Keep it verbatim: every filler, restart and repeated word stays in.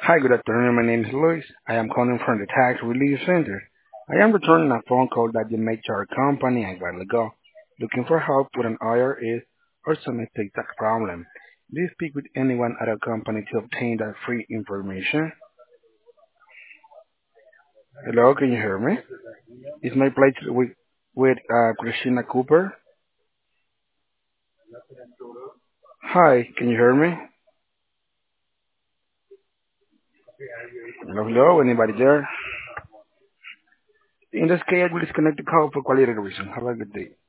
Hi, good afternoon. My name is Luis. I am calling from the Tax Relief Center. I am returning a phone call that you made to our company a while ago, looking for help with an I R S or some estate tax problem. Do you speak with anyone at our company to obtain that free information? Hello, can you hear me? Is my place with with uh, Christina Cooper? Hi, can you hear me? Hello, hello, anybody there? In this case, I will disconnect the call for quality reason. Have a good day.